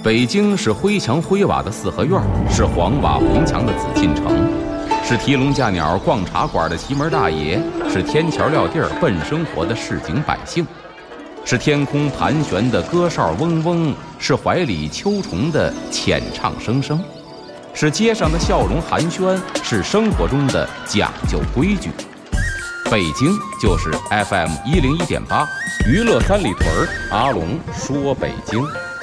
北京是灰墙灰瓦的四合院，是黄瓦红墙的紫禁城，是提笼架鸟逛茶馆的奇门大爷，是天桥撂地儿奔生活的市井百姓，是天空盘旋的歌哨嗡嗡，是怀里秋虫的浅唱声声，是街上的笑容寒暄，是生活中的讲究规矩。北京就是 FM 101.8，娱乐三里屯，阿龙说北京。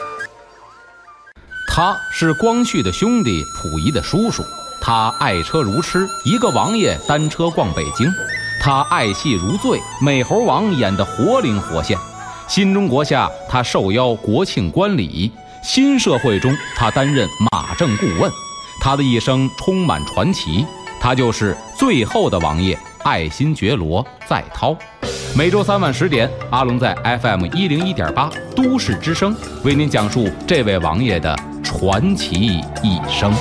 他是光绪的兄弟，溥仪的叔叔。他爱车如痴，一个王爷单车逛北京。他爱戏如醉，美猴王演得活灵活现。新中国下，他受邀国庆观礼；新社会中，他担任马政顾问。他的一生充满传奇，他就是最后的王爷爱新觉罗在涛。每周3晚10点，阿龙在 FM 101.8都市之声为您讲述这位王爷的传奇一生。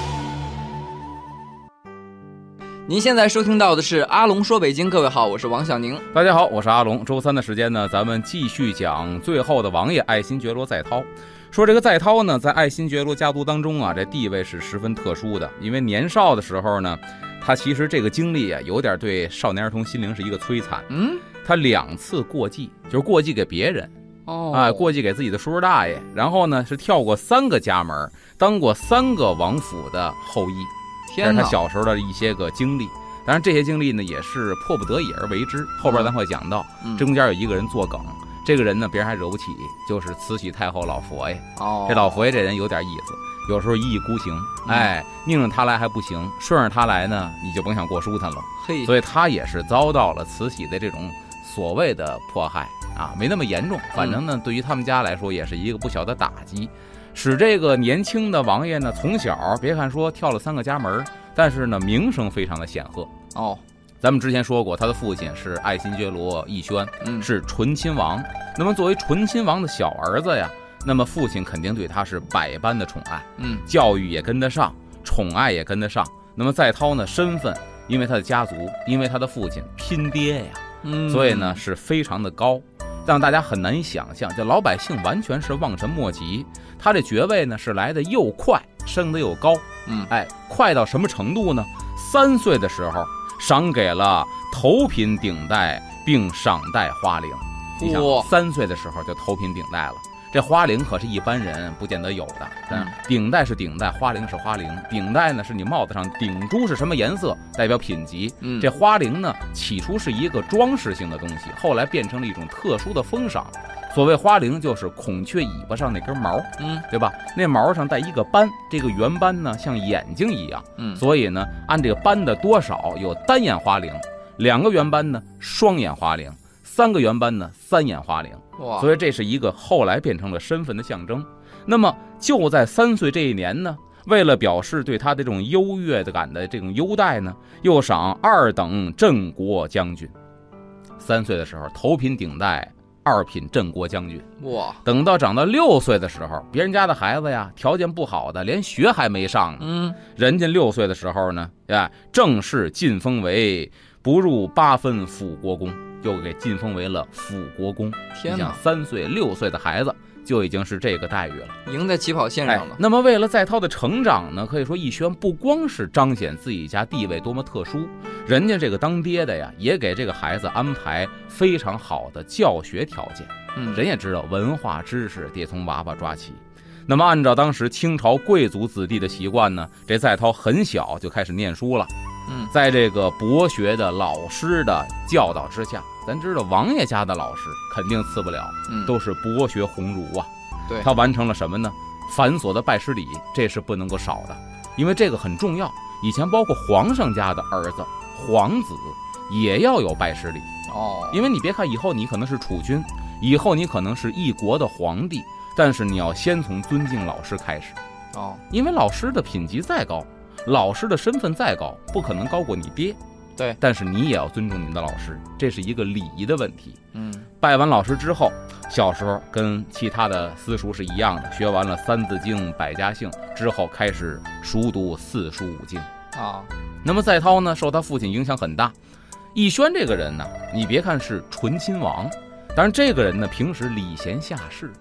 您现在收听到的是阿龙说北京，各位好，我是王小宁。 大家好，我是阿龙。周3的时间呢，咱们继续讲最后的王爷爱新觉罗在涛。说这个在涛呢，在爱新觉罗家族当中啊，这地位是十分特殊的，因为年少的时候呢，他其实这个经历啊，有点对少年儿童心灵是一个摧残。他2次过继，就是过继给别人。过继给自己的叔叔大爷，然后呢是跳过3个家门，当过3个王府的后裔。这是他小时候的一些个经历，当然这些经历呢也是迫不得已而为之，后边咱会讲到。这中间有一个人作梗，这个人呢别人还惹不起，就是慈禧太后老佛爷。这老佛爷这人有点意思，有时候一意孤行，拧着他来还不行，顺着他来呢你就甭想过舒坦了。所以他也是遭到了慈禧的这种所谓的迫害啊，没那么严重，反正呢对于他们家来说也是一个不小的打击，使这个年轻的王爷呢从小别看说跳了3个家门，但是呢名声非常的显赫。咱们之前说过，他的父亲是爱新觉罗奕轩，是醇亲王。那么作为醇亲王的小儿子呀，那么父亲肯定对他是百般的宠爱，教育也跟得上，宠爱也跟得上。那么在涛呢身份，因为他的家族，因为他的父亲拼爹呀，所以呢是非常的高，让大家很难以想象，就老百姓完全是望尘莫及。他这爵位呢是来的又快，升得又高，快到什么程度呢？3岁的时候赏给了头品顶戴，并赏戴花翎。你想，3岁的时候就头品顶戴了，这花翎可是一般人不见得有的。顶戴是顶戴，花翎是花翎。顶戴呢是你帽子上顶珠是什么颜色，代表品级。这花翎呢起初是一个装饰性的东西，后来变成了一种特殊的封赏。所谓花翎就是孔雀尾巴上那根毛，对吧？那毛上带一个斑，这个圆斑呢像眼睛一样，所以呢按这个斑的多少有单眼花翎，2个圆斑呢双眼花翎，3个圆斑呢3眼花翎。所以这是一个后来变成了身份的象征。那么就在3岁这一年呢，为了表示对他的这种优越感的这种优待呢，又赏2等镇国将军。3岁的时候头品顶戴，2品镇国将军。等到长到6岁的时候，别人家的孩子呀条件不好的连学还没上呢，人家6岁的时候呢正式晋封为不入8分辅国公，又给晋封为了辅国公。你想3岁6岁的孩子就已经是这个待遇了， 赢在起跑线上了。 那么为了在涛的成长呢，可以说奕轩不光是彰显自己家地位多么特殊，人家这个当爹的呀也给这个孩子安排非常好的教学条件。人也知道文化知识得从娃娃抓起。那么按照当时清朝贵族子弟的习惯呢，这在涛很小就开始念书了。在这个博学的老师的教导之下，咱知道王爷家的老师肯定次不了，都是博学鸿儒啊。 对， 他完成了什么呢？繁琐的拜师礼，这是不能够少的，因为这个很重要。以前包括皇上家的儿子皇子也要有拜师礼。因为你别看以后你可能是储君，以后你可能是一国的皇帝，但是你要先从尊敬老师开始。因为老师的品级再高，老师的身份再高，不可能高过你爹。 对， 但是你也要尊重你的老师，这是一个礼仪的问题。拜完老师之后，小时候跟其他的私塾是一样的，学完了3字经、百家姓之后，开始熟读4书5经。那么在涛呢，受他父亲影响很大。奕轩这个人呢，你别看是醇亲王，但是这个人呢，平时礼贤下士，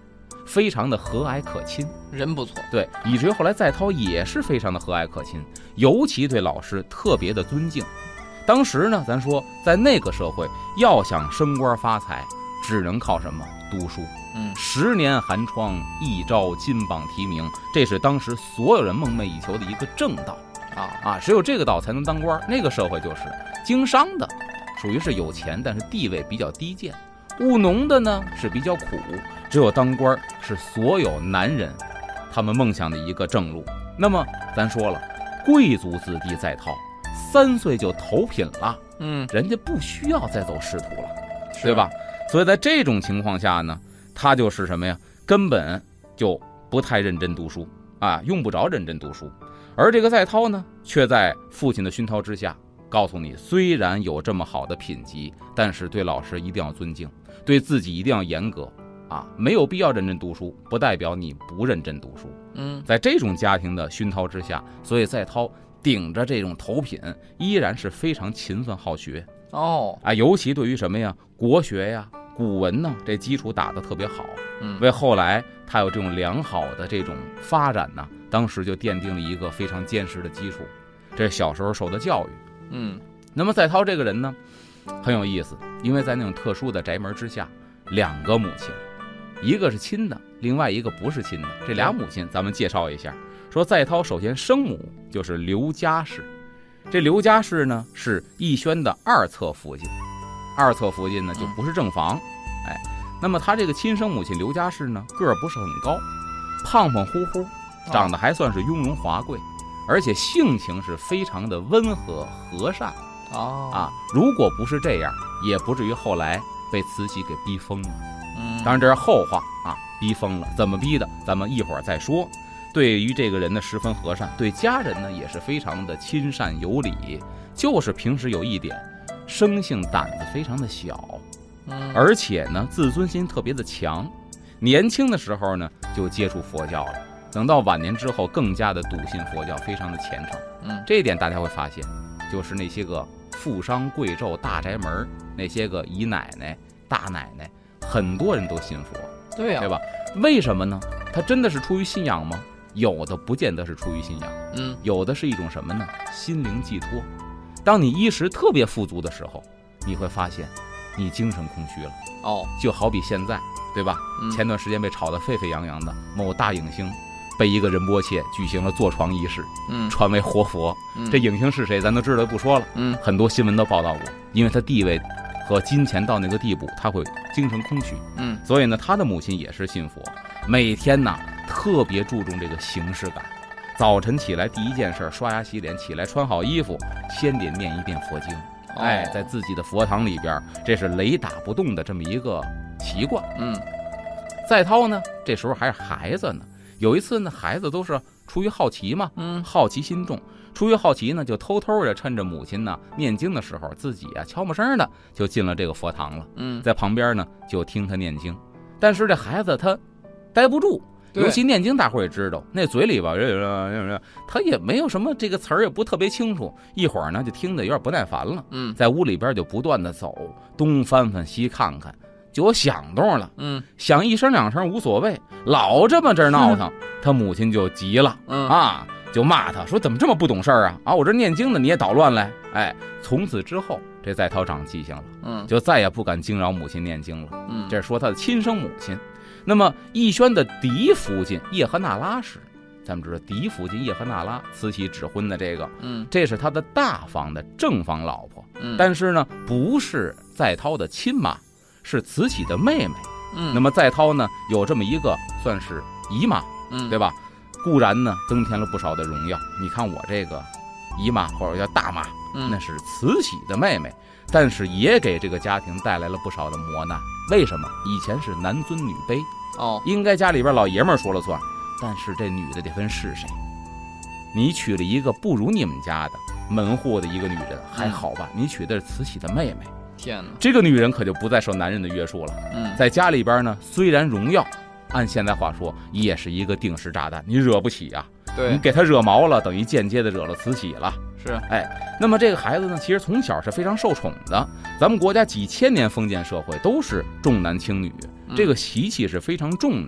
非常的和蔼可亲， 人不错。 对，以至于后来在涛也是非常的和蔼可亲，尤其对老师特别的尊敬。当时呢，咱说在那个社会，要想升官发财，只能靠什么？读书。10年寒窗，一朝金榜题名，这是当时所有人梦寐以求的一个正道只有这个道才能当官。那个社会就是经商的，属于是有钱，但是地位比较低贱；务农的呢是比较苦，只有当官是所有男人他们梦想的一个正路。那么咱说了，贵族子弟在涛3岁就投品了，人家不需要再走仕途了，对吧？所以在这种情况下呢，他就是什么呀？根本就不太认真读书用不着认真读书。而这个在涛呢，却在父亲的熏陶之下，告诉你，虽然有这么好的品级，但是对老师一定要尊敬，对自己一定要严格没有必要认真读书，不代表你不认真读书。在这种家庭的熏陶之下，所以在涛顶着这种头品，依然是非常勤奋好学尤其对于什么呀，国学呀、古文呢，这基础打得特别好，为后来他有这种良好的这种发展呢，当时就奠定了一个非常坚实的基础。这小时候受的教育。那么在涛这个人呢，很有意思，因为在那种特殊的宅门之下，2个母亲，一个是亲的，另外一个不是亲的。这俩母亲咱们介绍一下，说在涛首先生母就是刘家氏。这刘家氏呢是逸轩的2侧父亲，2侧父亲呢就不是正房。那么他这个亲生母亲刘家氏呢，个儿不是很高，胖胖乎乎，长得还算是雍容华贵，而且性情是非常的温和和善如果不是这样，也不至于后来被慈禧给逼疯了。当然这是后话逼疯了怎么逼的，咱们一会儿再说。对于这个人呢十分和善，对家人呢也是非常的亲善有礼，就是平时有一点生性胆子非常的小，而且呢自尊心特别的强。年轻的时候呢就接触佛教了，等到晚年之后更加的笃信佛教，非常的虔诚。这一点大家会发现，就是那些个富商贵胄大宅门，那些个姨奶奶大奶奶，很多人都信佛，对吧？为什么呢？他真的是出于信仰吗？有的不见得是出于信仰，有的是一种什么呢？心灵寄托。当你衣食特别富足的时候，你会发现你精神空虚了。就好比现在，对吧？前段时间被炒得沸沸扬扬的某大影星，被一个仁波切举行了坐床仪式，传为活佛。这影星是谁咱都知道，不说了。很多新闻都报道过，因为他地位和金钱到那个地步，他会精神空虚。所以呢，他的母亲也是信佛，每天呢特别注重这个形式感。早晨起来第一件事，刷牙洗脸，起来穿好衣服，先得念一遍佛经。在自己的佛堂里边，这是雷打不动的这么一个习惯。在涛呢，这时候还是孩子呢。有一次呢，孩子都是出于好奇嘛，好奇心重，出于好奇呢，就偷偷的趁着母亲呢念经的时候，自己悄没声的就进了这个佛堂了。在旁边呢就听他念经。但是这孩子他待不住，尤其念经大伙也知道，那嘴里吧他也没有什么这个词儿，也不特别清楚，一会儿呢就听得有点不耐烦了。在屋里边就不断的走，东翻翻西看看，就有响动了。响1声2声无所谓，老这么这儿闹腾，他母亲就急了就骂他说，怎么这么不懂事儿我这念经的你也捣乱来。从此之后这在涛长记性了，就再也不敢惊扰母亲念经了。这是说他的亲生母亲。那么逸轩的嫡福晋叶赫那拉氏，咱们知道嫡福晋叶赫那拉，慈禧指婚的这个，这是他的大房的正房老婆。但是呢不是在涛的亲妈，是慈禧的妹妹。那么在涛呢有这么一个算是姨妈，对吧？固然呢增添了不少的荣耀。你看我这个姨妈或者叫大妈，那是慈禧的妹妹，但是也给这个家庭带来了不少的磨难。为什么？以前是男尊女卑，应该家里边老爷们说了算，但是这女的得分是谁。你娶了一个不如你们家的门户的一个女人还好吧，你娶的是慈禧的妹妹， 天哪， 这个女人可就不再受男人的约束了。在家里边呢，虽然荣耀，按现在话说也是一个定时炸弹，你惹不起你给他惹毛了，等于间接的惹了慈禧了。 是。 那么这个孩子呢，其实从小是非常受宠的。咱们国家几千年封建社会都是重男轻女，这个习气是非常重的。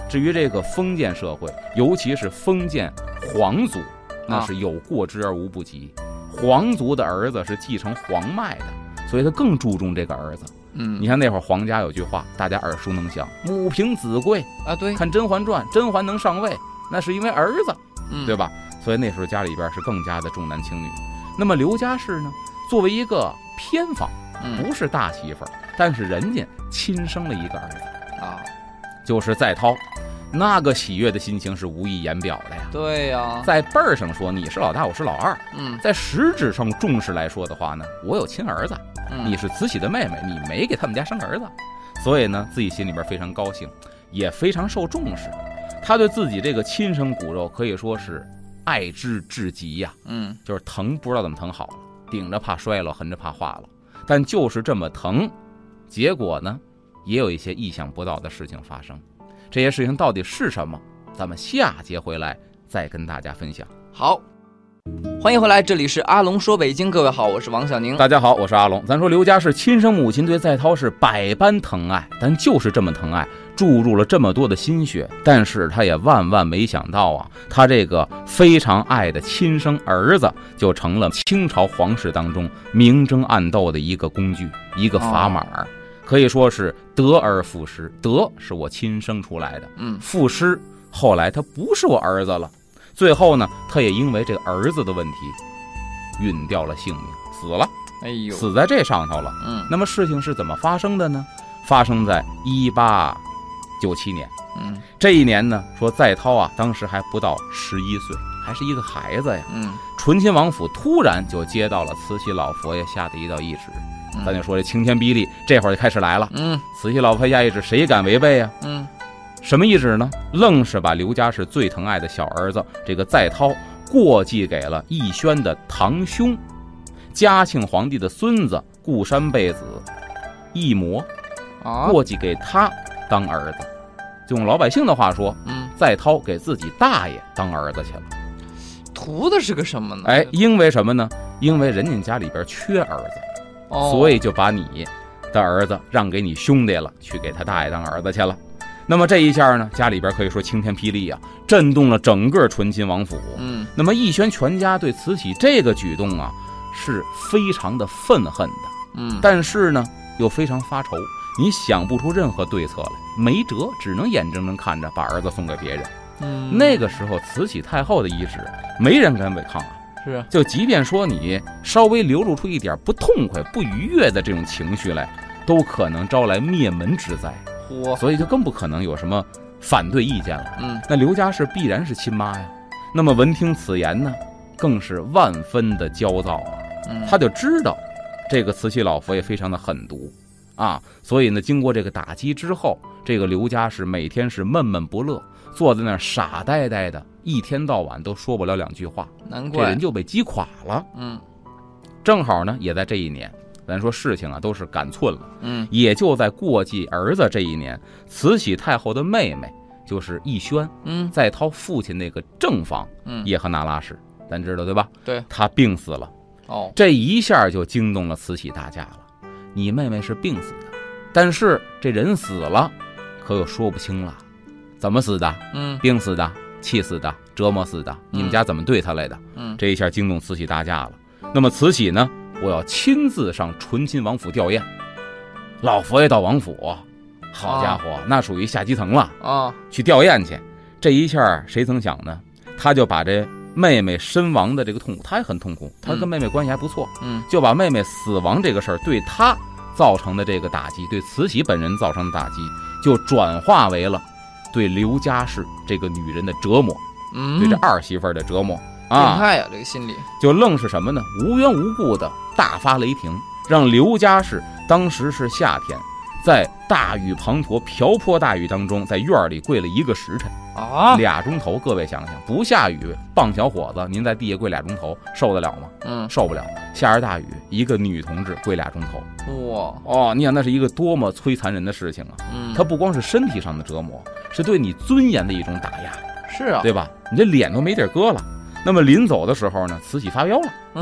至于这个封建社会，尤其是封建皇族，那是有过之而无不及。皇族的儿子是继承皇脉的，所以他更注重这个儿子。你看那会儿皇家有句话，大家耳熟能详，母凭子贵啊。对， 看《甄嬛传》，甄嬛能上位，那是因为儿子，对吧？所以那时候家里边是更加的重男轻女。那么刘家氏呢，作为一个偏房，不是大媳妇儿，但是人家亲生了一个儿子啊，就是载涛。那个喜悦的心情是无以言表的呀。 对呀， 在辈儿上说你是老大，我是老二。在实质上重视来说的话呢，我有亲儿子，你是慈禧的妹妹，你没给他们家生儿子，所以呢，自己心里边非常高兴，也非常受重视。他对自己这个亲生骨肉可以说是爱之至极呀。就是疼不知道怎么疼好了，顶着怕摔了，横着怕化了，但就是这么疼，结果呢，也有一些意想不到的事情发生。这些事情到底是什么？咱们下节回来再跟大家分享。 好，欢迎回来，这里是阿龙说北京，各位好，我是王小宁。 大家好，我是阿龙。咱说刘家是亲生母亲对载涛是百般疼爱，但就是这么疼爱，注入了这么多的心血，但是他也万万没想到啊，他这个非常爱的亲生儿子就成了清朝皇室当中明争暗斗的一个工具，一个砝码。可以说是得而复失，得是我亲生出来的，复失后来他不是我儿子了，最后呢，他也因为这个儿子的问题殒掉了性命，死了。 哎呦， 死在这上头了。那么事情是怎么发生的呢？发生在1897年。这一年呢，说载涛啊，当时还不到11岁，还是一个孩子呀。醇亲王府突然就接到了慈禧老佛爷下的一道懿旨。咱就说这晴天霹雳，这会儿就开始来了。慈禧老佛爷下懿旨，谁敢违背啊？什么懿旨呢？愣是把刘家氏最疼爱的小儿子这个载涛过继给了奕轩的堂兄，嘉庆皇帝的孙子固山贝子奕摩，过继给他当儿子。就用老百姓的话说，载涛给自己大爷当儿子去了。 图的是个什么呢？ 因为什么呢？因为人家家里边缺儿子。所以就把你的儿子让给你兄弟了，去给他大爷当儿子去了。那么这一下呢，家里边可以说晴天霹雳啊，震动了整个醇亲王府。那么奕轩全家对慈禧这个举动啊，是非常的愤恨的。但是呢，又非常发愁，你想不出任何对策来，没辙，只能眼睁睁看着把儿子送给别人。那个时候慈禧太后的懿旨，没人敢违抗啊。 是， 就即便说你稍微流露出一点不痛快、不愉悦的这种情绪来，都可能招来灭门之灾。所以就更不可能有什么反对意见了。那刘家氏必然是亲妈呀。那么闻听此言呢，更是万分的焦躁啊。他就知道这个慈禧老佛爷非常的狠毒啊，所以呢，经过这个打击之后，这个刘家氏每天是闷闷不乐，坐在那儿傻呆呆的，一天到晚都说不了两句话， 难怪这人就被击垮了。正好呢，也在这一年，咱说事情啊都是赶寸了。也就在过继儿子这一年，慈禧太后的妹妹就是奕轩，载涛父亲那个正房，叶赫那拉氏，咱知道对吧？ 对， 他病死了。这一下就惊动了慈禧大驾了。你妹妹是病死的，但是这人死了，可又说不清了，怎么死的？病死的，气死的，折磨死的，你们家怎么对他来的？这一下惊动慈禧大驾了。那么慈禧呢，我要亲自上醇亲王府吊唁。老佛爷到王府，好家伙，那属于下基层了啊！去吊唁去，这一下谁曾想呢？他就把这妹妹身亡的这个痛苦，他也很痛苦，他跟妹妹关系还不错，就把妹妹死亡这个事儿对他造成的这个打击，对慈禧本人造成的打击，就转化为了对刘家氏这个女人的折磨，对这儿媳妇的折磨啊！ 变态呀，这个心理就愣是什么呢？无缘无故的大发雷霆，让刘家氏当时是夏天，在大雨滂沱、瓢泼大雨当中，在院里跪了1个时辰啊，2钟头。各位想想，不下雨，棒小伙子，您在地下跪2钟头，受得了吗？受不了。下着大雨，一个女同志跪2钟头，哇！你想那是一个多么摧残人的事情啊！它不光是身体上的折磨，是对你尊严的一种打压。 是啊， 对吧？你这脸都没地儿搁了。那么临走的时候呢，慈禧发飙了，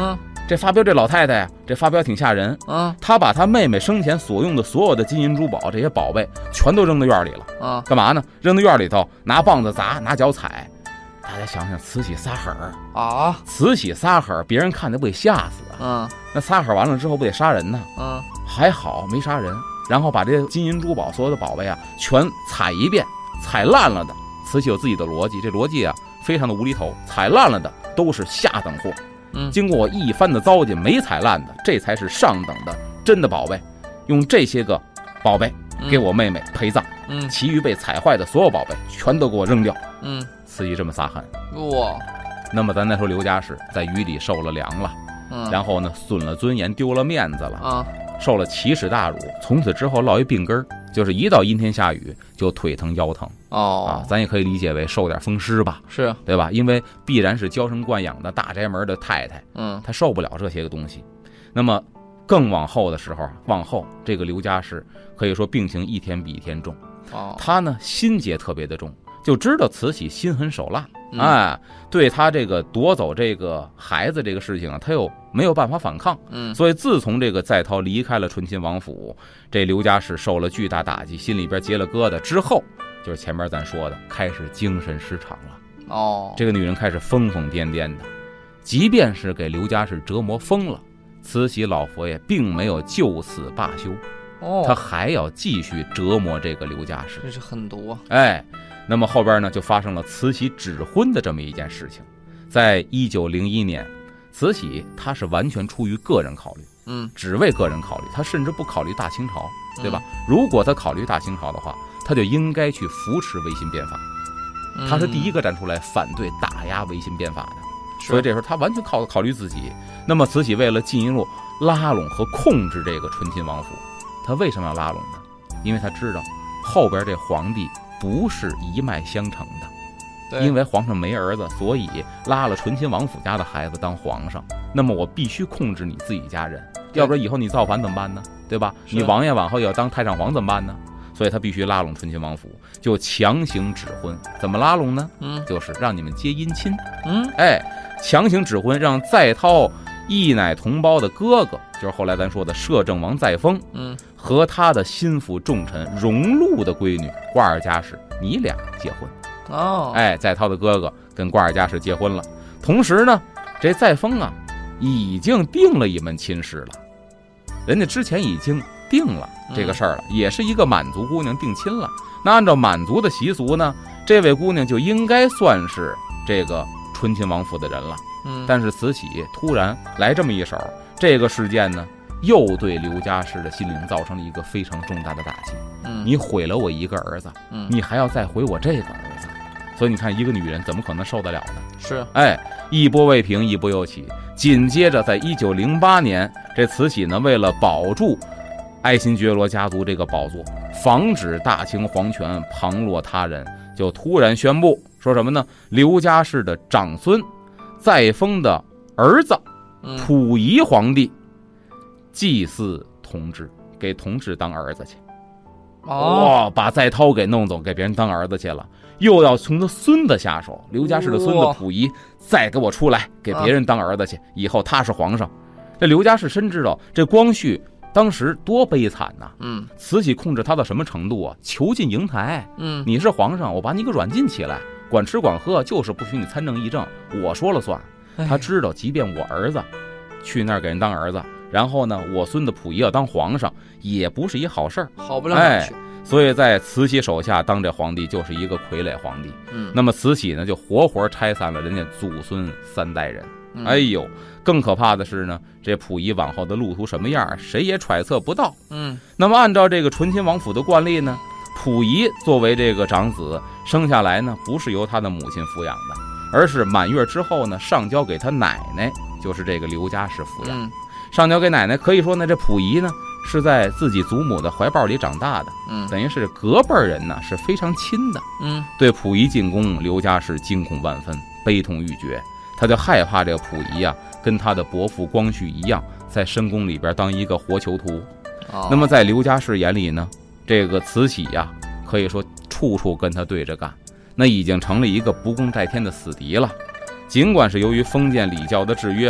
这发飙这老太太呀，这发飙挺吓人。她把她妹妹生前所用的所有的金银珠宝这些宝贝全都扔到院里了。干嘛呢？扔到院里头，拿棒子砸，拿脚踩。大家想想，慈禧撒狠儿啊！慈禧撒狠儿，别人看着不得吓死啊？那撒狠完了之后不得杀人呢？还好没杀人，然后把这金银珠宝所有的宝贝啊全踩一遍，踩烂了的。慈禧有自己的逻辑，这逻辑啊非常的无厘头，踩烂了的都是下等货。经过我一番的糟践，没踩烂的，这才是上等的真的宝贝。用这些个宝贝给我妹妹陪葬，其余被踩坏的所有宝贝全都给我扔掉。慈禧这么撒狠，哇！那么咱再说刘家氏在狱里受了凉了，然后呢损了尊严，丢了面子了，受了奇耻大辱，从此之后落一病根，就是一到阴天下雨就腿疼腰疼。咱也可以理解为受点风湿吧， 是对吧？因为必然是娇生惯养的大宅门的太太，她受不了这些个东西。那么更往后的时候，往后这个刘家氏可以说病情一天比一天重。她呢心结特别的重，就知道慈禧心狠手辣，对她这个夺走这个孩子这个事情啊，她又没有办法反抗，所以自从这个载涛离开了醇亲王府，这刘家氏受了巨大打击，心里边结了疙瘩之后，就是前面咱说的，开始精神失常了。这个女人开始疯疯癫癫的，即便是给刘家氏折磨疯了，慈禧老佛爷并没有就此罢休，他还要继续折磨这个刘家氏， 这是狠毒啊！ 那么后边呢，就发生了慈禧指婚的这么一件事情。在1901年，慈禧她是完全出于个人考虑，只为个人考虑，她甚至不考虑大清朝，对吧？如果她考虑大清朝的话，她就应该去扶持维新变法，她是第一个站出来反对打压维新变法的，所以这时候她完全考虑自己。那么慈禧为了进一步拉拢和控制这个醇亲王府，她为什么要拉拢呢？因为她知道后边这皇帝不是一脉相承的，因为皇上没儿子，所以拉了醇亲王府家的孩子当皇上。那么我必须控制你自己家人，要不然以后你造反怎么办呢？对吧？你王爷往后要当太上皇怎么办呢？所以他必须拉拢醇亲王府，就强行指婚。怎么拉拢呢？就是让你们结姻亲。强行指婚，让载涛一奶同胞的哥哥，就是后来咱说的摄政王载沣，和他的心腹重臣荣禄的闺女瓜尔佳氏，你俩结婚。载涛的哥哥跟瓜尔佳氏结婚了。同时呢，这载沣啊，已经定了一门亲事了，人家之前已经定了这个事儿了，也是一个满族姑娘定亲了。那按照满族的习俗呢，这位姑娘就应该算是这个醇亲王府的人了。但是慈禧突然来这么一手，这个事件呢，又对刘家氏的心灵造成了一个非常重大的打击。你毁了我一个儿子，你还要再毁我这个儿子，所以你看一个女人怎么可能受得了呢？ 是， 一波未平一波又起。紧接着在1908年，这慈禧呢，为了保住爱新觉罗家族这个宝座，防止大清皇权旁落他人，就突然宣布说什么呢？刘家氏的长孙载沣的儿子溥仪皇帝祭祀同治，给同治当儿子去。把载涛给弄走，给别人当儿子去了，又要从他孙子下手。刘家氏的孙子溥仪再给我出来，给别人当儿子去，以后他是皇上。这刘家氏深知道这光绪当时多悲惨呐！慈禧控制他到什么程度啊？囚禁瀛台。你是皇上，我把你给软禁起来，管吃管喝，就是不许你参政议政，我说了算。他知道，即便我儿子去那儿给人当儿子，然后呢，我孙子溥仪要当皇上，也不是一好事儿， 好不了哪去。 所以在慈禧手下当这皇帝就是一个傀儡皇帝。那么慈禧呢，就活活拆散了人家祖孙3代人。更可怕的是呢，这溥仪往后的路途什么样，谁也揣测不到。那么按照这个醇亲王府的惯例呢，溥仪作为这个长子生下来呢，不是由他的母亲抚养的，而是满月之后呢，上交给他奶奶，就是这个刘家氏抚养。上交给奶奶，可以说呢，这溥仪呢是在自己祖母的怀抱里长大的，等于是隔辈人呢是非常亲的。对溥仪进宫，刘家氏惊恐万分，悲痛欲绝，他就害怕这个溥仪啊跟他的伯父光绪一样，在深宫里边当一个活囚徒。那么在刘家氏眼里呢，这个慈禧呀，可以说处处跟他对着干，那已经成了一个不共戴天的死敌了。尽管是由于封建礼教的制约吧，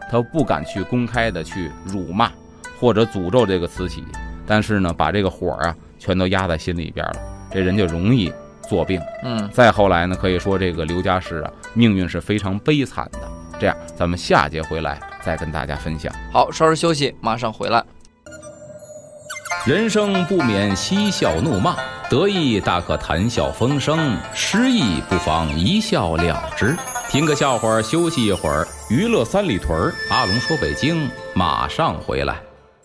他不敢去公开的去辱骂或者诅咒这个慈禧，但是呢，把这个火啊全都压在心里边了，这人就容易作病。再后来呢，可以说这个刘家氏啊，命运是非常悲惨的。这样，咱们下节回来再跟大家分享。 好，稍事休息，马上回来。 人生不免嬉笑怒骂，得意大可谈笑风生，失意不妨一笑了之。听个笑话，休息一会儿，娱乐三里屯，阿龙说北京马上回来。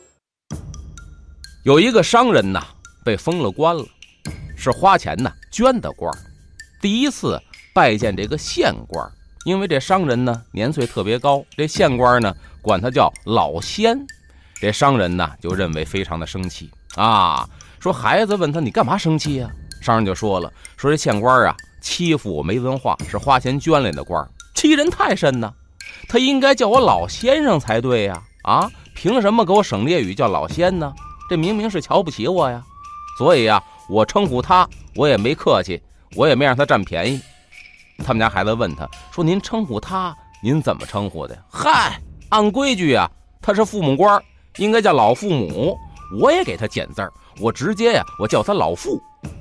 有一个商人呐，被封了官了，是花钱呐捐的官，第一次拜见这个县官。因为这商人呢年岁特别高，这县官呢管他叫老仙。这商人呢就认为非常的生气啊，说孩子问他你干嘛生气啊？商人就说了，说这县官啊欺负我没文化，是花钱捐来的官，欺人太甚呢，他应该叫我老先生才对呀！啊，凭什么给我省略语叫老仙呢？这明明是瞧不起我呀！所以呀，我称呼他，我也没客气，我也没让他占便宜。他们家孩子问他说：“您称呼他，您怎么称呼的？”嗨，按规矩啊，他是父母官，应该叫老父母，我也给他减字儿，我直接呀，我叫他老父。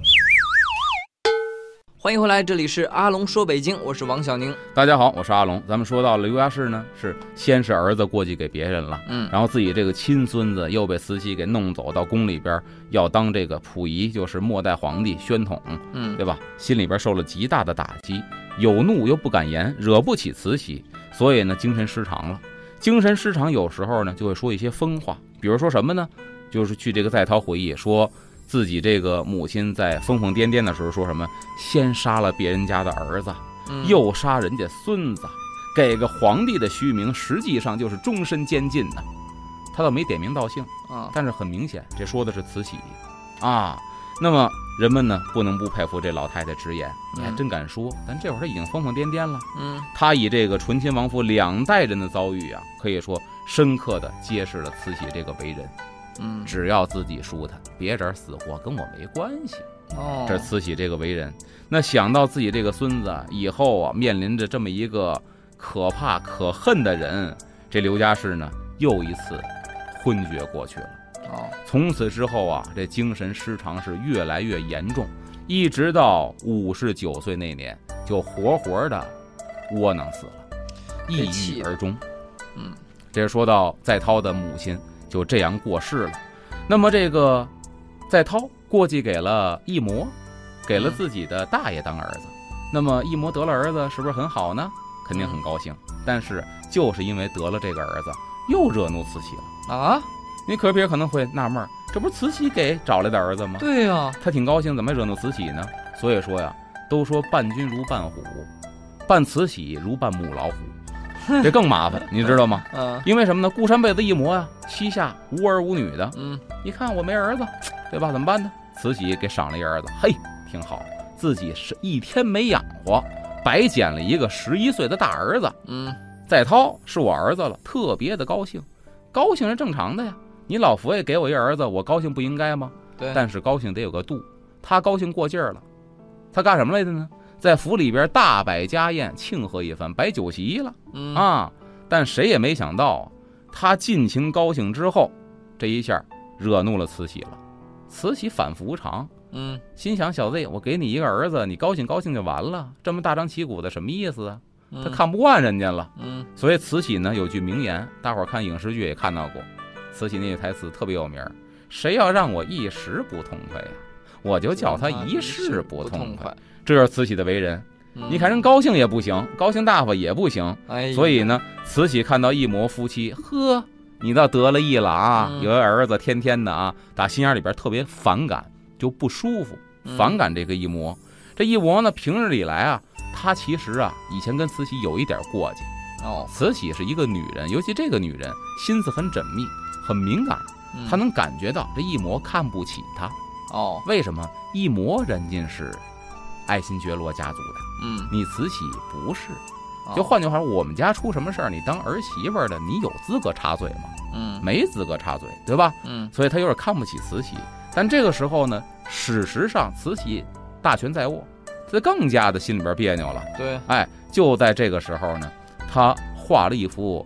欢迎回来，这里是阿龙说北京，我是王小宁。 大家好，我是阿龙。咱们说到了刘家氏呢，是先是儿子过继给别人了，然后自己这个亲孙子又被慈禧给弄走到宫里边，要当这个溥仪，就是末代皇帝宣统，对吧？心里边受了极大的打击，有怒又不敢言，惹不起慈禧，所以呢，精神失常了。精神失常有时候呢，就会说一些疯话，比如说什么呢？就是去这个在逃回忆说。自己这个母亲在疯疯癫癫的时候说什么？先杀了别人家的儿子，又杀人家孙子，给个皇帝的虚名，实际上就是终身监禁呢。他倒没点名道姓啊，但是很明显，这说的是慈禧啊。那么人们呢，不能不佩服这老太太直言，你还真敢说。但这会儿他已经疯疯癫癫了，他以这个醇亲王府2代人的遭遇啊，可以说深刻的揭示了慈禧这个为人。只要自己舒坦，别人死活跟我没关系。这慈禧这个为人，那想到自己这个孙子以后啊，面临着这么一个可怕可恨的人，这刘家氏呢又一次昏厥过去了。从此之后啊，这精神失常是越来越严重，一直到59岁那年，就活活的窝囊死了，抑郁而终。这说到在涛的母亲。就这样过世了。那么这个在涛过继给了一模，给了自己的大爷当儿子。那么一模得了儿子，是不是很好呢？肯定很高兴。但是就是因为得了这个儿子，又惹怒慈禧了啊！你别人可能会纳闷，这不是慈禧给找来的儿子吗？ 对呀， 他挺高兴，怎么惹怒慈禧呢？所以说呀，都说伴君如伴虎，伴慈禧如伴母老虎。这更麻烦，你知道吗？因为什么呢？孤山贝子一模呀，膝下无儿无女的。一看我没儿子，对吧？怎么办呢？慈禧给赏了一儿子，嘿，挺好。自己是一天没养活，白捡了一个11岁的大儿子。在涛是我儿子了，特别的高兴。高兴是正常的呀。你老佛爷给我一儿子，我高兴不应该吗？ 对。 但是高兴得有个度，他高兴过劲儿了，他干什么来的呢？在府里边大摆家宴，庆贺一番，摆酒席了但谁也没想到，他尽情高兴之后，这一下惹怒了慈禧了。慈禧反复无常，心想小子，我给你一个儿子，你高兴高兴就完了，这么大张旗鼓的什么意思啊？他看不惯人家了。所以慈禧呢有句名言，大伙儿看影视剧也看到过，慈禧那句台词特别有名，谁要让我一时不痛快呀，我就叫他一世不痛快。这是慈禧的为人。你看人高兴也不行，高兴大发也不行。所以呢，慈禧看到一模夫妻，呵，你倒得了意了啊，有个儿子天天的啊，打心眼里边特别反感，就不舒服，反感这个一模。这一模呢，平日里来啊，他其实啊，以前跟慈禧有一点过节。慈禧是一个女人，尤其这个女人心思很缜密，很敏感，她能感觉到这一模看不起她。为什么？一模人家是爱新觉罗家族的，你慈禧不是。就换句话说，我们家出什么事儿，你当儿媳妇的，你有资格插嘴吗？没资格插嘴，对吧？所以他有点看不起慈禧。但这个时候呢，事实上慈禧大权在握，他更加的心里边别扭了。 对， 就在这个时候呢，他画了一幅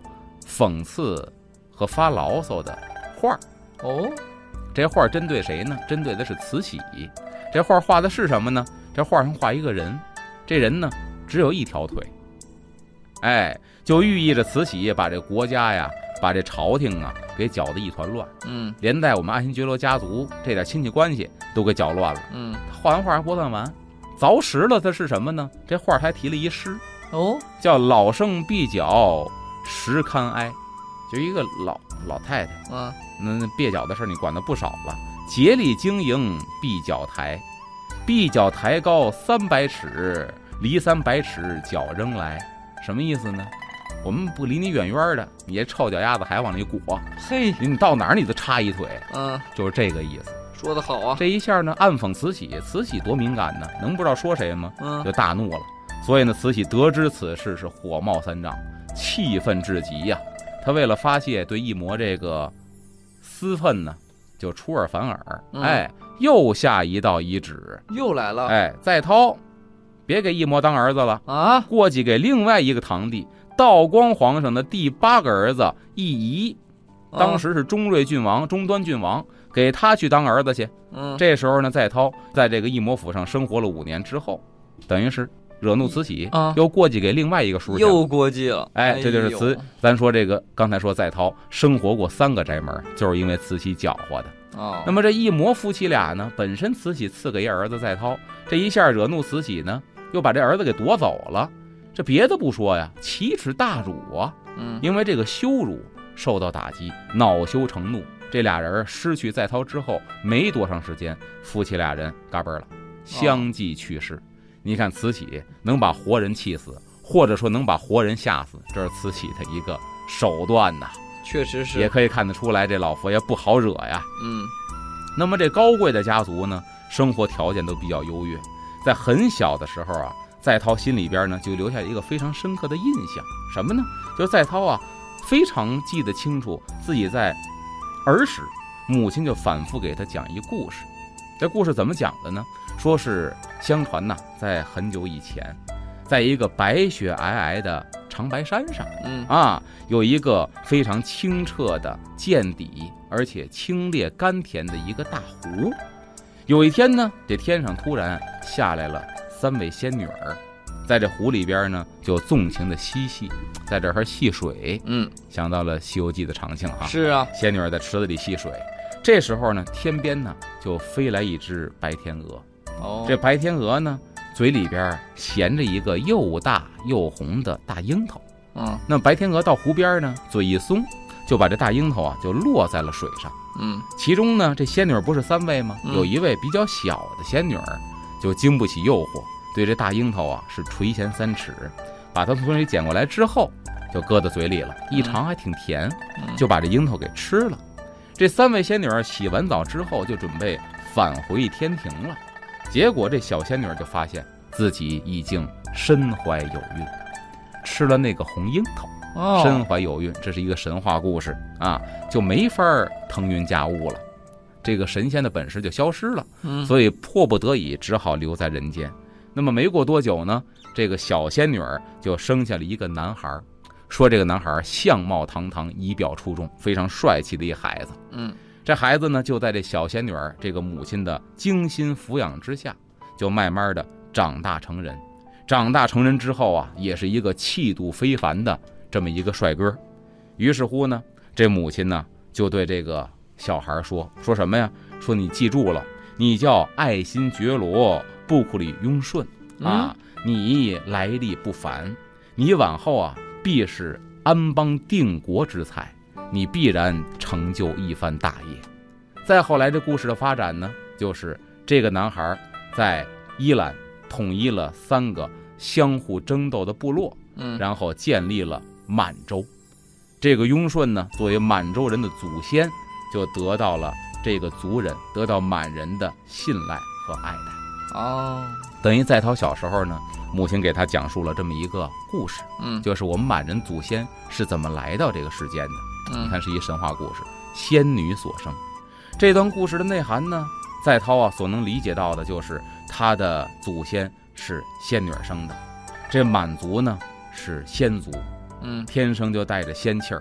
讽刺和发牢骚的画。 哦， 这画针对谁呢？针对的是慈禧。这画画的是什么呢？这画上画一个人，这人呢只有一条腿，就寓意着慈禧把这国家呀，把这朝廷啊给搅得一团乱，连带我们爱新觉罗家族这点亲戚关系都给搅乱了。画完画还不算完，凿实了它是什么呢？这画还提了一诗，叫老生跛脚实堪哀，就一个老太太，那蹩脚的事你管得不少了。竭力经营跛脚台，跛脚台高300尺，离300尺脚扔来。什么意思呢？我们不离你远远的，你这臭脚丫子还往里裹， 嘿， 你到哪儿你都插一腿，就是这个意思。 说得好啊！ 这一下呢，暗讽慈禧，慈禧多敏感呢，能不知道说谁吗？就大怒了。所以呢，慈禧得知此事是火冒三丈，气愤至极呀。他为了发泄对一魔这个私愤呢，就出尔反尔，又下一道遗旨， 又来了， 再涛，别给一魔当儿子了啊， 过继给另外一个堂弟，道光皇上的第8个儿子奕仪，当时是中端郡王，给他去当儿子去。这时候呢，再涛在这个一魔府上生活了5年之后，等于是惹怒慈禧，又过继给另外一个叔， 又过继了。 这就是咱说这个刚才说再涛生活过3个宅门，就是因为慈禧搅和的。那么这一魔夫妻俩呢，本身慈禧赐给一儿子再涛，这一下惹怒慈禧呢，又把这儿子给夺走了。这别的不说呀，奇耻大辱啊！因为这个羞辱受到打击，恼羞成怒。这俩人失去再涛之后没多长时间，夫妻俩人嘎嘣了，相继去世。你看慈禧能把活人气死，或者说能把活人吓死，这是慈禧的一个手段呐。 确实是， 也可以看得出来，这老佛爷不好惹呀。那么这高贵的家族呢，生活条件都比较优越，在很小的时候啊，再涛心里边呢就留下一个非常深刻的印象，什么呢？就是再涛啊，非常记得清楚自己在儿时，母亲就反复给他讲一故事。这故事怎么讲的呢？说是相传呐，在很久以前，在一个白雪皑皑的长白山上，有一个非常清澈的见底而且清冽甘甜的一个大湖。有一天呢，这天上突然下来了3位仙女儿，在这湖里边呢就纵情的嬉戏，在这儿戏水。想到了《西游记》的场景哈。 是啊， 仙女儿在池子里戏水。这时候呢，天边呢就飞来一只白天鹅。这白天鹅呢，嘴里边衔着一个又大又红的大樱桃。那白天鹅到湖边呢，嘴一松，就把这大樱桃啊就落在了水上。其中呢，这仙女不是3位吗？有一位比较小的仙女儿就经不起诱惑，对这大樱桃啊是垂涎3尺，把它从水里捡过来之后就搁到嘴里了，一尝还挺甜，就把这樱桃给吃了。这3位仙女儿洗完澡之后就准备返回天庭了，结果这小仙女就发现自己已经身怀有孕，吃了那个红樱桃，身怀有孕，这是一个神话故事啊，就没法腾云驾雾了，这个神仙的本事就消失了，所以迫不得已只好留在人间。那么没过多久呢，这个小仙女儿就生下了一个男孩，说这个男孩相貌堂堂，仪表出众，非常帅气的一孩子。这孩子呢就在这小仙女儿这个母亲的精心抚养之下，就慢慢的长大成人。长大成人之后啊，也是一个气度非凡的这么一个帅哥。于是乎呢，这母亲呢就对这个小孩说什么呀？说你记住了，你叫爱新觉罗布库里雍顺啊，你来历不凡，你往后啊必是安邦定国之才，你必然成就一番大业。再后来这故事的发展呢，就是这个男孩在伊朗统一了3个相互争斗的部落，然后建立了满洲。这个雍顺呢，作为满洲人的祖先，就得到了这个族人，得到满人的信赖和爱戴。等于在涛小时候呢，母亲给他讲述了这么一个故事，就是我们满人祖先是怎么来到这个世间的。你看是一神话故事，仙女所生。这段故事的内涵呢，在涛啊所能理解到的就是他的祖先是仙女生的，这满族呢是仙族，天生就带着仙气儿，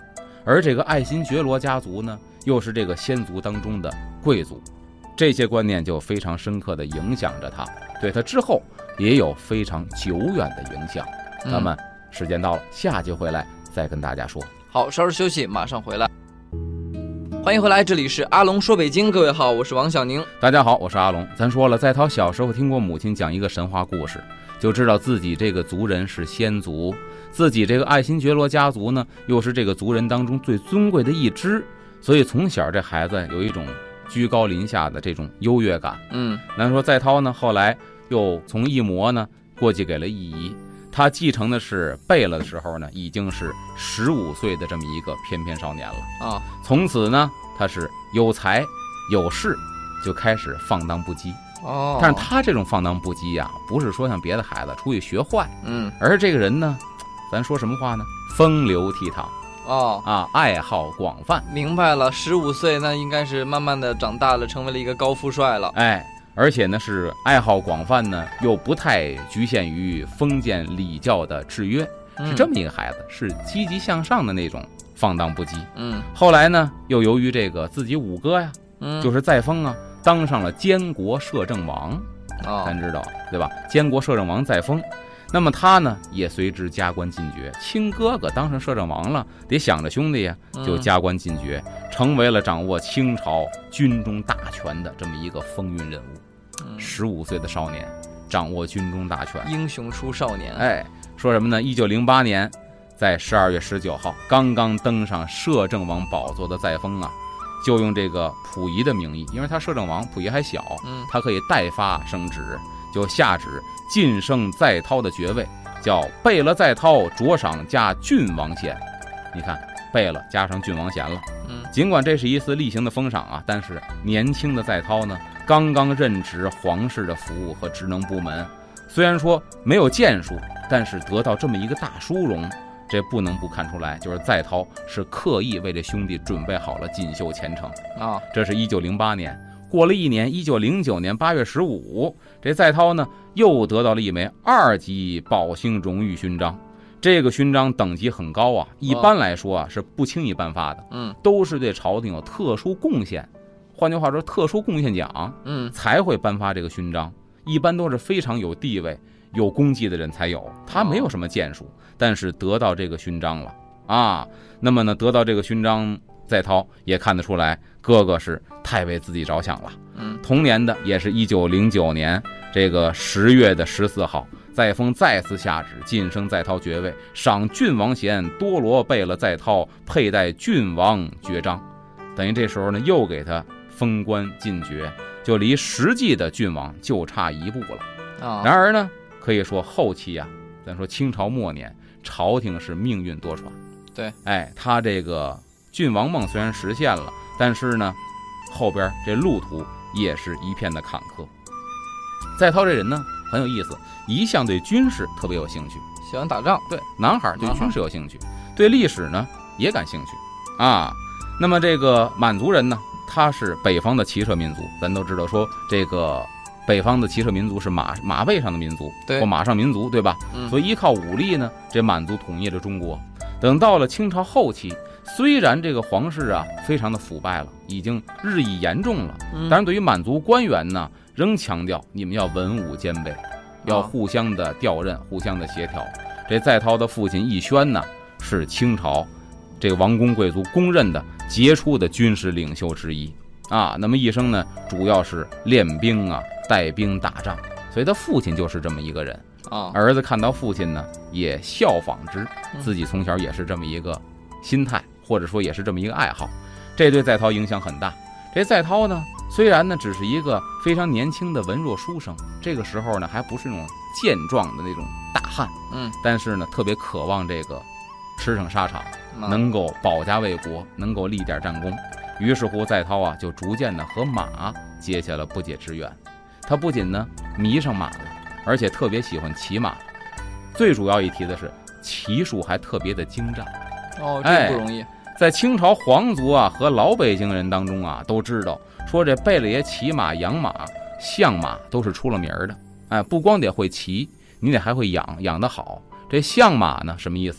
而这个爱新觉罗家族呢，又是这个先族当中的贵族，这些观念就非常深刻地影响着他，对他之后也有非常久远的影响。咱们时间到了，下集回来再跟大家说。 好，稍事休息，马上回来。欢迎回来，这里是阿龙说北京，各位好，我是王小宁。 大家好，我是阿龙。咱说了，在涛小时候听过母亲讲一个神话故事，就知道自己这个族人是先族，自己这个爱新觉罗家族呢，又是这个族人当中最尊贵的一支，所以从小这孩子有一种居高临下的这种优越感。咱说在涛呢，后来又从一魔呢过继给了一姨，他继承的是贝勒的时候呢，已经是15岁的这么一个翩翩少年了啊。从此呢，他是有才有势，就开始放荡不羁。但是他这种放荡不羁啊，不是说像别的孩子出去学坏，而这个人呢，咱说什么话呢？风流倜傥爱好广泛。 明白了，15岁那应该是慢慢的长大了，成为了一个高富帅了。 而且呢是爱好广泛呢，又不太局限于封建礼教的制约，是这么一个孩子，是积极向上的那种放荡不羁。后来呢，又由于这个自己五哥呀，就是载沣啊，当上了监国摄政王。咱知道对吧？监国摄政王载沣，那么他呢也随之加官进爵，亲哥哥当上摄政王了，得想着兄弟呀，就加官进爵，成为了掌握清朝军中大权的这么一个风云人物。15岁的少年掌握军中大权， 英雄出少年。 说什么呢？1908年在12月19号刚刚登上摄政王宝座的载沣啊，就用这个溥仪的名义，因为他摄政王，溥仪还小，他可以代发升职，就下旨晋升载涛的爵位，叫贝勒载涛着赏加郡王衔。你看，贝勒加上郡王衔了。尽管这是一次例行的封赏啊，但是年轻的载涛呢，刚刚任职皇室的服务和职能部门，虽然说没有建树，但是得到这么一个大殊荣，这不能不看出来，就是载涛是刻意为这兄弟准备好了锦绣前程啊。这是1908年，过了一年，1909年8月15，这载涛呢又得到了一枚2级宝兴荣誉勋章。这个勋章等级很高啊，一般来说啊是不轻易颁发的，都是对朝廷有特殊贡献，换句话说特殊贡献奖，才会颁发这个勋章，一般都是非常有地位有功绩的人才有，他没有什么建树，但是得到这个勋章了啊。那么呢，得到这个勋章，载涛也看得出来哥哥是太为自己着想了。同年的也是1909年这个10月14号，载沣再次下旨晋升载涛爵位，赏郡王衔，多罗贝勒载涛佩戴郡王爵章，等于这时候呢又给他封官进爵，就离实际的郡王就差一步了。然而呢，可以说后期啊，咱说清朝末年，朝廷是命运多舛。 对， 他这个郡王梦虽然实现了，但是呢，后边这路途也是一片的坎坷。载涛这人呢很有意思，一向对军事特别有兴趣， 喜欢打仗。 对，男孩对军事有兴趣，对历史呢也感兴趣啊。那么这个满族人呢，他是北方的骑射民族，咱都知道说这个北方的骑射民族是马背上的民族，或马上民族，对吧？所以依靠武力呢，这满族统一了中国。等到了清朝后期，虽然这个皇室啊非常的腐败了，已经日益严重了，但是对于满族官员呢，仍强调你们要文武兼备，要互相的调任，互相的协调。这载涛的父亲奕轩呢，是清朝这个王公贵族公认的杰出的军事领袖之一啊。那么一生呢，主要是练兵啊，带兵打仗，所以他父亲就是这么一个人啊。儿子看到父亲呢，也效仿之，自己从小也是这么一个心态，或者说也是这么一个爱好，这对载涛影响很大。这载涛呢，虽然呢只是一个非常年轻的文弱书生，这个时候呢还不是那种健壮的那种大汉，但是呢特别渴望这个驰骋沙场，能够保家卫国，能够立点战功。于是乎载涛啊就逐渐的和马结下了不解之缘。他不仅呢迷上马了，而且特别喜欢骑马，最主要一提的是骑术还特别的精湛。 这不容易。 在清朝皇族啊和老北京人当中啊，都知道说这贝勒爷骑马养马相马都是出了名的。不光得会骑，你得还会养得好。这相马呢什么意思？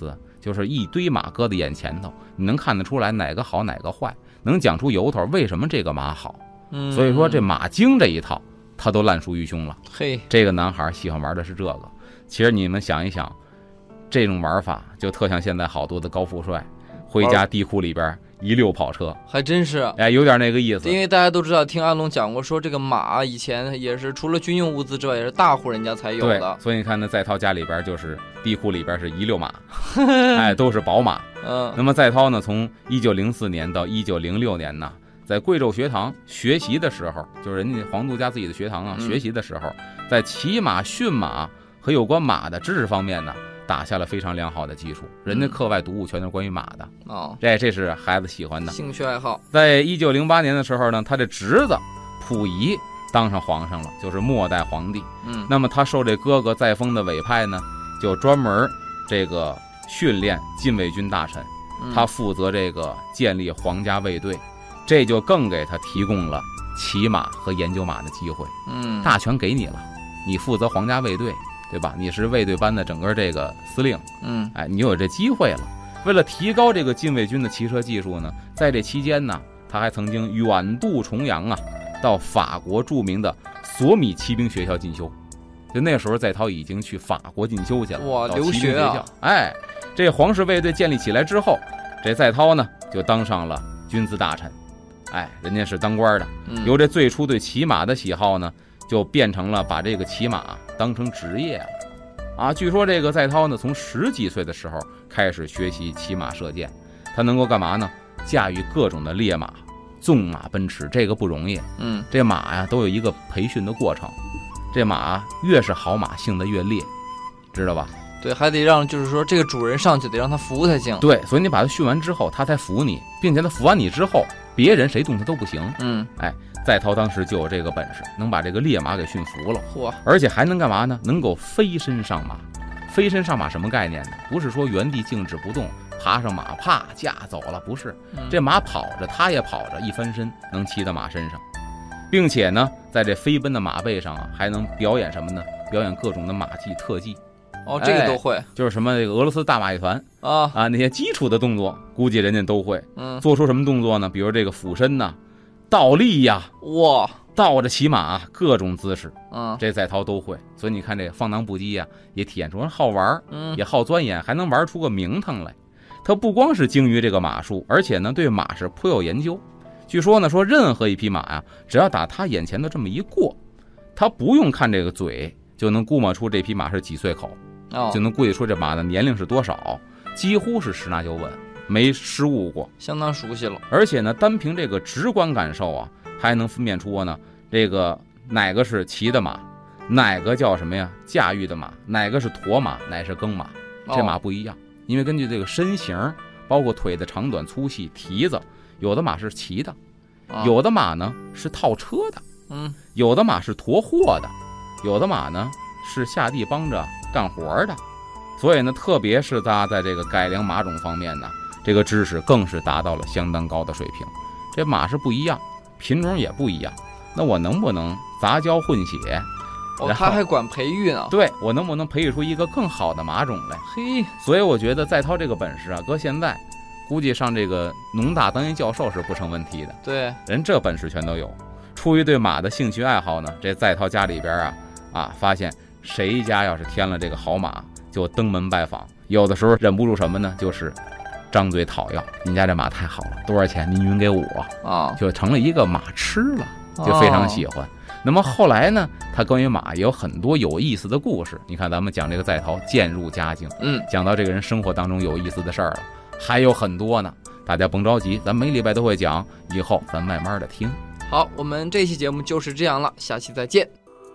就是一堆马搁在眼前头，你能看得出来哪个好哪个坏，能讲出由头，为什么这个马好。所以说这马经这一套他都烂熟于胸了。 嘿， 这个男孩喜欢玩的是这个。其实你们想一想，这种玩法就特像现在好多的高富帅回家地库里边一溜跑车， 还真是， 哎，有点那个意思。 因为大家都知道，听阿龙讲过，说这个马以前也是除了军用物资之外，也是大户人家才有的。 对，所以你看那在涛家里边就是地库里边是一溜马，哎，都是宝马。那么在涛呢，从1904年到1906年呢，在贵州学堂学习的时候，就是人家黄渡家自己的学堂啊，学习的时候，在骑马、驯马和有关马的知识方面呢，打下了非常良好的基础。人家课外读物全都是关于马的这是孩子喜欢的兴趣爱好。 在1908年的时候呢，他的侄子溥仪当上皇上了，就是末代皇帝。那么他受这哥哥载沣的委派呢，就专门这个训练禁卫军大臣，他负责这个建立皇家卫队，这就更给他提供了骑马和研究马的机会。大权给你了，你负责皇家卫队，对吧？你是卫队班的整个这个司令，哎，你有这机会了。为了提高这个禁卫军的骑车技术呢，在这期间呢，他还曾经远渡重洋啊，到法国著名的索米骑兵学校进修。就那时候在涛已经去法国进修去了， 哇，留学啊！ 哎，这皇室卫队建立起来之后，这在涛呢就当上了军资大臣，哎，人家是当官的。由这最初对骑马的喜好呢，就变成了把这个骑马当成职业了啊。据说这个在涛呢，从10几岁的时候开始学习骑马射箭，他能够干嘛呢？驾驭各种的烈马，纵马奔驰，这个不容易。这马呀都有一个培训的过程，这马越是好马，性子越烈，知道吧？ 对，还得让就是说这个主人上去得让他服才行。 对，所以你把他训完之后，他才服你，并且他服完你之后，别人谁动他都不行。哎，在涛当时就有这个本事，能把这个烈马给驯服了。而且还能干嘛呢？能够飞身上马。飞身上马什么概念呢？不是说原地静止不动，爬上马啪驾走了，不是。这马跑着，他也跑着，一翻身能骑到马身上，并且呢，在这飞奔的马背上啊，还能表演什么呢？表演各种的马技特技。 这个都会， 就是什么这个俄罗斯大马戏团那些基础的动作，估计人家都会。做出什么动作呢？比如这个俯身呐、倒立呀， 哇， 倒着骑马，各种姿势，这在涛都会。所以你看这放荡不羁也体现出人好玩，也好钻研，还能玩出个名堂来。他不光是精于这个马术，而且呢对马是颇有研究。据说呢，说任何一匹马只要打他眼前的这么一过，他不用看这个嘴，就能估摸出这匹马是几岁口。就能估计出这马的年龄是多少，几乎是十拿九稳，没失误过， 相当熟悉了。 而且呢，单凭这个直观感受还能分辨出呢，这个哪个是骑的马，哪个叫什么呀驾驭的马，哪个是驮马，哪是耕马，这马不一样。因为根据这个身形，包括腿的长短粗细、蹄子，有的马是骑的，有的马呢是套车的，有的马是驮货的，有的马呢是下地帮着干活的。所以呢，特别是他在这个改良马种方面呢，这个知识更是达到了相当高的水平。这马是不一样，品种也不一样，那我能不能杂交混血？ 他还管培育呢。 对，我能不能培育出一个更好的马种来？ 嘿， 所以我觉得在涛这个本事搁现在，估计上这个农大当一教授是不成问题的。 对， 人这本事全都有。出于对马的兴趣爱好呢，这在涛家里边发现谁家要是添了这个好马，就登门拜访。有的时候忍不住什么呢？就是张嘴讨要，您家这马太好了，多少钱您匀给我就成了一个马痴了，就非常喜欢。那么后来呢，他关于马也有很多有意思的故事。你看咱们讲这个在涛渐入佳境，讲到这个人生活当中有意思的事儿了，还有很多呢。大家甭着急，咱每礼拜都会讲，以后咱慢慢的听。 好，我们这期节目就是这样了，下期再见。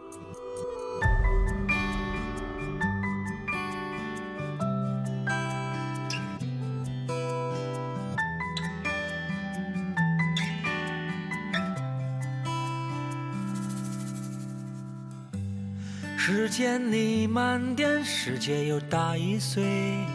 时间里慢点，世界又大1岁，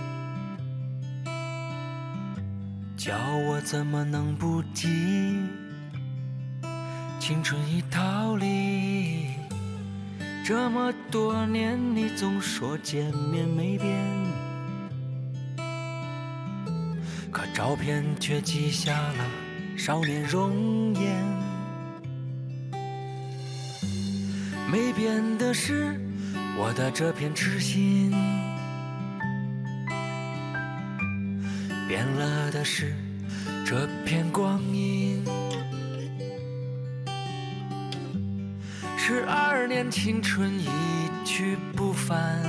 叫我怎么能不记？青春已逃离，这么多年你总说见面没变， 可照片却记下了少年容颜。没变的是我的这片痴心，变了的是这片光阴。12年青春一去不返，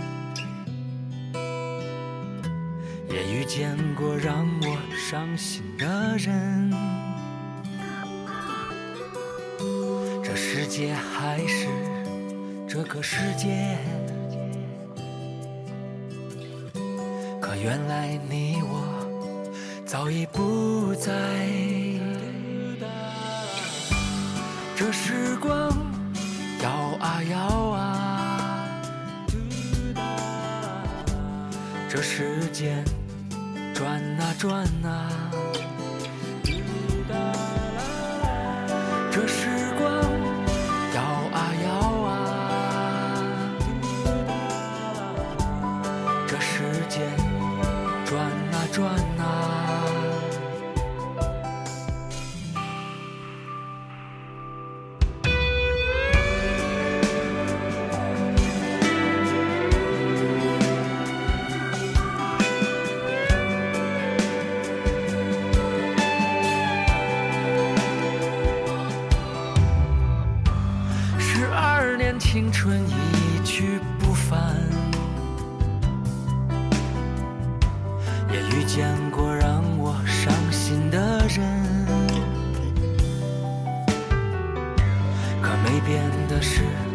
也遇见过让我伤心的人。这世界还是这个世界，可原来你我早已不在。这时光摇啊摇啊，这时间转啊转啊，这时光摇啊摇啊，这时间转啊转啊。12年青春一去不返，也遇见过让我伤心的人，可没变的是